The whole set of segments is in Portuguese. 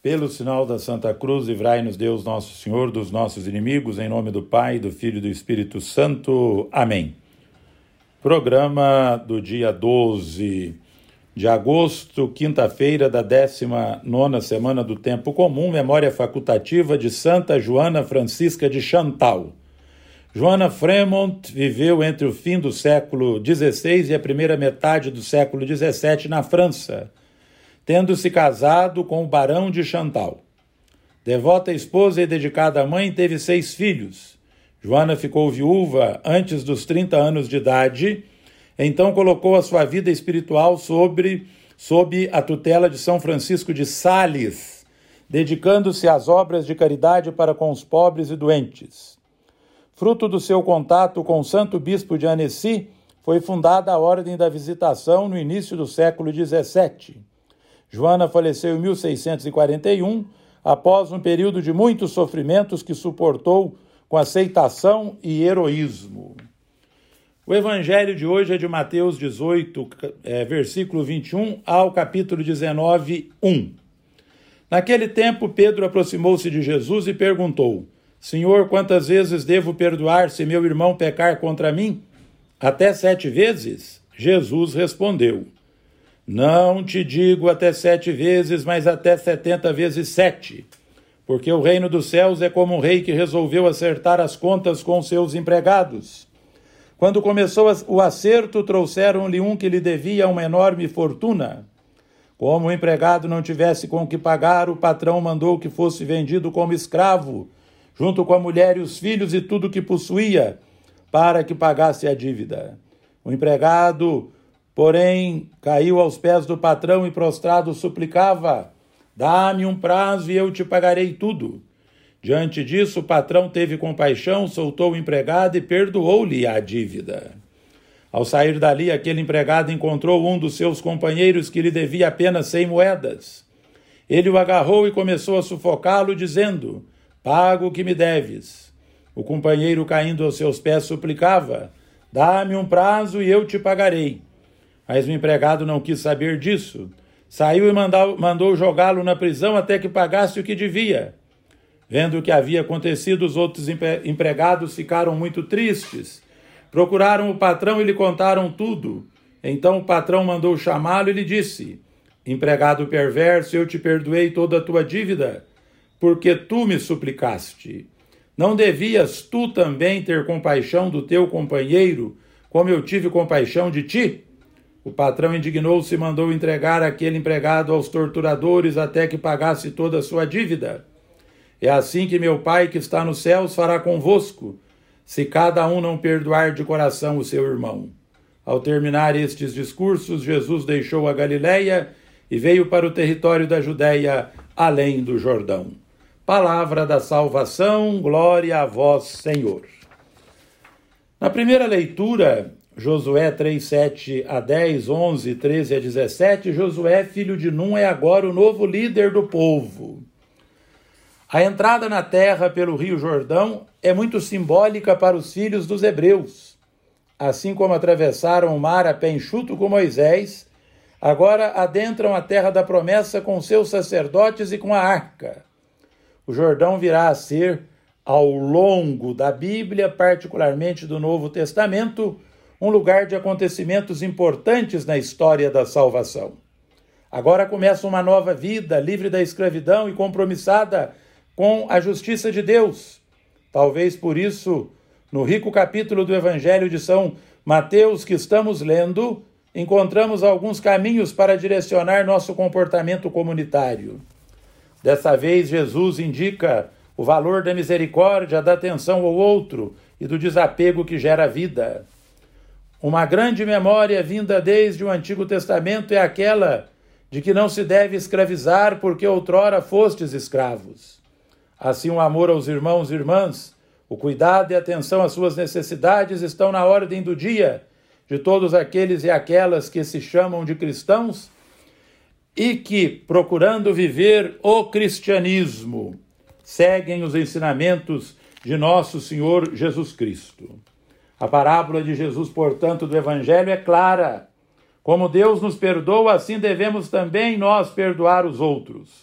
Pelo sinal da Santa Cruz, livrai-nos Deus nosso Senhor dos nossos inimigos, em nome do Pai, do Filho e do Espírito Santo. Amém. Programa do dia 12 de agosto, quinta-feira da 19ª semana do Tempo Comum, memória facultativa de Santa Joana Francisca de Chantal. Joana Fremont viveu entre o fim do século XVI e a primeira metade do século XVII na França, tendo-se casado com o Barão de Chantal. Devota esposa e dedicada à mãe, teve 6 filhos. Joana ficou viúva antes dos 30 anos de idade, então colocou a sua vida espiritual sob a tutela de São Francisco de Sales, dedicando-se às obras de caridade para com os pobres e doentes. Fruto do seu contato com o Santo Bispo de Annecy, foi fundada a Ordem da Visitação no início do século XVII. Joana faleceu em 1641, após um período de muitos sofrimentos que suportou com aceitação e heroísmo. O evangelho de hoje é de Mateus 18, versículo 21 ao capítulo 19, 1. Naquele tempo, Pedro aproximou-se de Jesus e perguntou: Senhor, quantas vezes devo perdoar se meu irmão pecar contra mim? Até 7 vezes? Jesus respondeu: Não te digo até 7 vezes, mas até 70 vezes 7. Porque o reino dos céus é como um rei que resolveu acertar as contas com seus empregados. Quando começou o acerto, trouxeram-lhe um que lhe devia uma enorme fortuna. Como o empregado não tivesse com o que pagar, o patrão mandou que fosse vendido como escravo, junto com a mulher e os filhos e tudo o que possuía, para que pagasse a dívida. O empregado, porém, caiu aos pés do patrão e prostrado suplicava: Dá-me um prazo e eu te pagarei tudo. Diante disso, o patrão teve compaixão, soltou o empregado e perdoou-lhe a dívida. Ao sair dali, aquele empregado encontrou um dos seus companheiros que lhe devia apenas 100 moedas. Ele o agarrou e começou a sufocá-lo, dizendo: Paga o que me deves. O companheiro, caindo aos seus pés, suplicava: Dá-me um prazo e eu te pagarei. Mas o empregado não quis saber disso. Saiu e mandou jogá-lo na prisão até que pagasse o que devia. Vendo o que havia acontecido, os outros empregados ficaram muito tristes. Procuraram o patrão e lhe contaram tudo. Então o patrão mandou chamá-lo e lhe disse: Empregado perverso, eu te perdoei toda a tua dívida, porque tu me suplicaste. Não devias tu também ter compaixão do teu companheiro, como eu tive compaixão de ti? O patrão indignou-se e mandou entregar aquele empregado aos torturadores até que pagasse toda a sua dívida. É assim que meu Pai que está nos céus fará convosco, se cada um não perdoar de coração o seu irmão. Ao terminar estes discursos, Jesus deixou a Galileia e veio para o território da Judéia, além do Jordão. Palavra da salvação, glória a vós, Senhor. Na primeira leitura, Josué 3, 7 a 10, 11, 13 a 17, Josué, filho de Num, é agora o novo líder do povo. A entrada na terra pelo rio Jordão é muito simbólica para os filhos dos hebreus. Assim como atravessaram o mar a pé enxuto com Moisés, agora adentram a terra da promessa com seus sacerdotes e com a arca. O Jordão virá a ser, ao longo da Bíblia, particularmente do Novo Testamento, um lugar de acontecimentos importantes na história da salvação. Agora começa uma nova vida, livre da escravidão e compromissada com a justiça de Deus. Talvez por isso, no rico capítulo do Evangelho de São Mateus que estamos lendo, encontramos alguns caminhos para direcionar nosso comportamento comunitário. Dessa vez, Jesus indica o valor da misericórdia, da atenção ao outro e do desapego que gera vida. Uma grande memória vinda desde o Antigo Testamento é aquela de que não se deve escravizar porque outrora fostes escravos. Assim, o amor aos irmãos e irmãs, o cuidado e atenção às suas necessidades estão na ordem do dia de todos aqueles e aquelas que se chamam de cristãos e que, procurando viver o cristianismo, seguem os ensinamentos de nosso Senhor Jesus Cristo. A parábola de Jesus, portanto, do Evangelho é clara. Como Deus nos perdoa, assim devemos também nós perdoar os outros.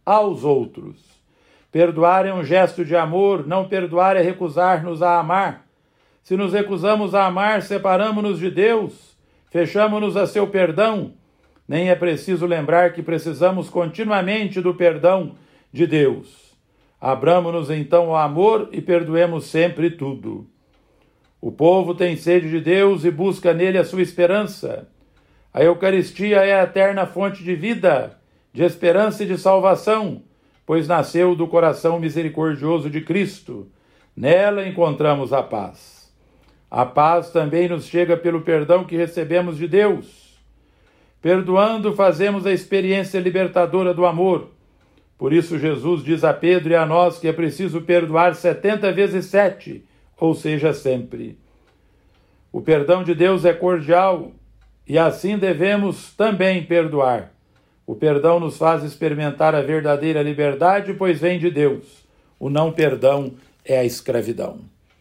aos outros. Perdoar é um gesto de amor, não perdoar é recusar-nos a amar. Se nos recusamos a amar, separamos-nos de Deus, fechamos-nos a seu perdão. Nem é preciso lembrar que precisamos continuamente do perdão de Deus. Abramo-nos então ao amor e perdoemos sempre tudo. O povo tem sede de Deus e busca nele a sua esperança. A Eucaristia é a eterna fonte de vida, de esperança e de salvação, pois nasceu do coração misericordioso de Cristo. Nela encontramos a paz. A paz também nos chega pelo perdão que recebemos de Deus. Perdoando, fazemos a experiência libertadora do amor. Por isso Jesus diz a Pedro e a nós que é preciso perdoar 70 vezes 7, ou seja, sempre. O perdão de Deus é cordial e assim devemos também perdoar. O perdão nos faz experimentar a verdadeira liberdade, pois vem de Deus. O não perdão é a escravidão.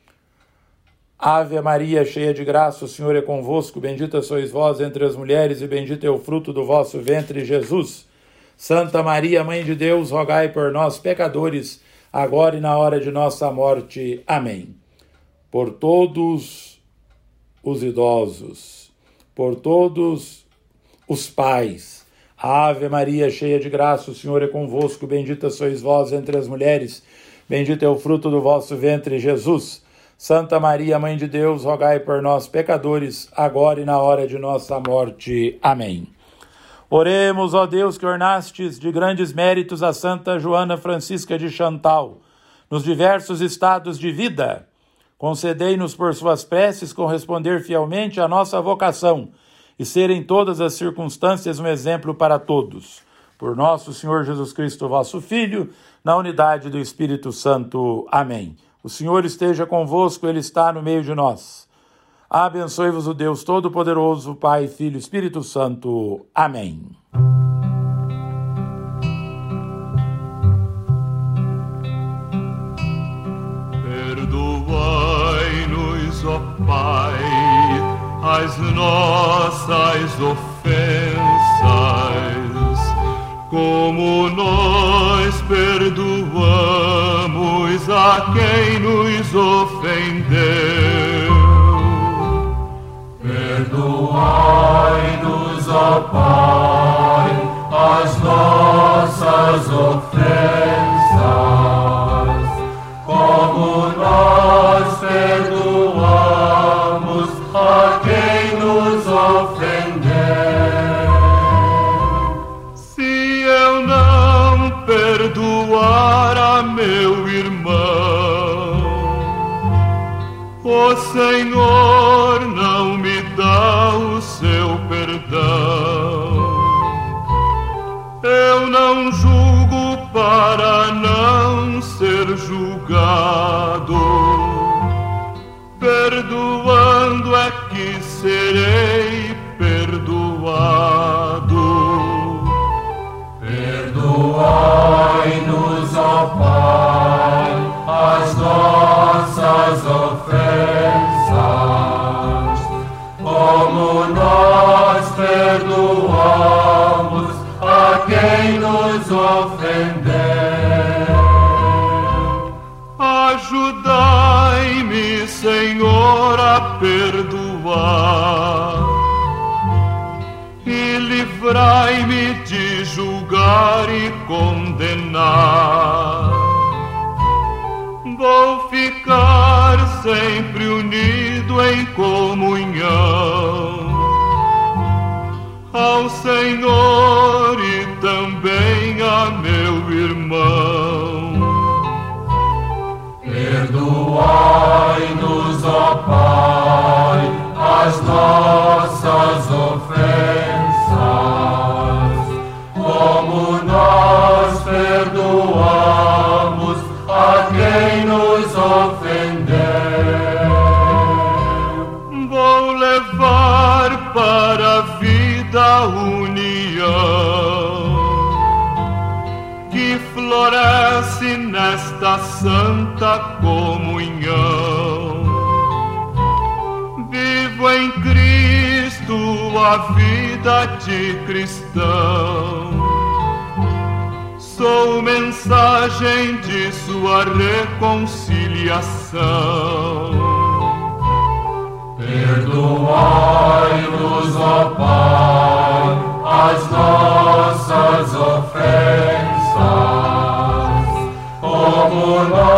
Ave Maria, cheia de graça, o Senhor é convosco. Bendita sois vós entre as mulheres e bendito é o fruto do vosso ventre, Jesus. Santa Maria, Mãe de Deus, rogai por nós, pecadores, agora e na hora de nossa morte. Amém. Por todos os idosos, por todos os pais. Ave Maria, cheia de graça, o Senhor é convosco. Bendita sois vós entre as mulheres, bendito é o fruto do vosso ventre, Jesus. Santa Maria, Mãe de Deus, rogai por nós, pecadores, agora e na hora de nossa morte. Amém. Oremos, ó Deus, que ornastes de grandes méritos a Santa Joana Francisca de Chantal, nos diversos estados de vida. Concedei-nos por suas preces corresponder fielmente à nossa vocação e ser em todas as circunstâncias um exemplo para todos. Por nosso Senhor Jesus Cristo, vosso Filho, na unidade do Espírito Santo. Amém. O Senhor esteja convosco, Ele está no meio de nós. Abençoe-vos o Deus Todo-Poderoso, Pai, Filho e Espírito Santo. Amém. Perdoai-nos, ó Pai, as nossas ofensas, como nós perdoamos a quem nos ofendeu. Perdoai-nos, ó Pai, as nossas ofensas, como nós perdoamos a quem nos ofendeu. Se eu não perdoar a meu irmão, o Senhor não me dá o seu perdão. Eu não julgo para não ser julgado. Perdoando é que serei perdoado. Perdoai-nos, ó Pai, as nossas ofensas, como nós perdoamos a quem nos ofendeu. Ajudai-me, Senhor, a perdoar e livrai-me de julgar e condenar. Vou ficar sempre unido em comunhão ao Senhor e também a meu irmão. Perdoai-nos, ó Pai, as nossas ofensas, como nós perdoamos a quem nos ofendeu. Vou levar para a vida a união que floresce nesta santa comunhão. Vivo em Cristo a vida de cristão. sou mensagem de sua reconciliação. Perdoai-nos, ó Pai, as nossas ofensas, como nós